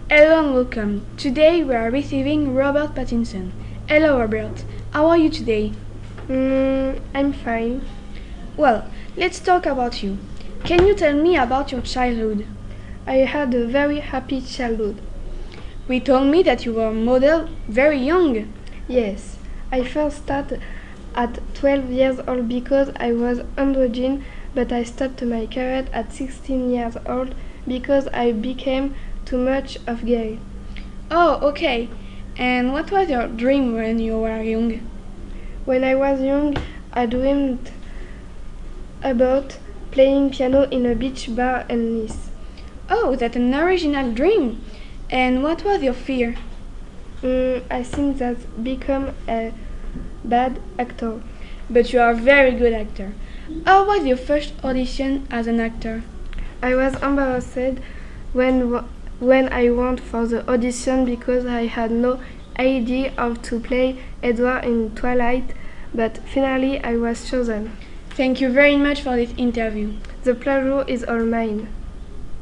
Hello and welcome. Today we are receiving Robert Pattinson. Hello Robert, how are you today? I'm fine. Well, let's talk about you. Can you tell me about your childhood? I had a very happy childhood. We told me that you were a model very young. Yes, I first started at 12 years old because I was androgyne, but I stopped my career at 16 years old because I became too much of gay. Oh, okay. And what was your dream when you were young? When I was young, I dreamed about playing piano in a beach bar in Nice. Oh, that's an original dream. And what was your fear? I think that become a bad actor. But you are a very good actor. How was your first audition as an actor? I was embarrassed when I went for the audition because I had no idea how to play Edward in Twilight, but finally I was chosen. Thank you very much for this interview. The pleasure is all mine.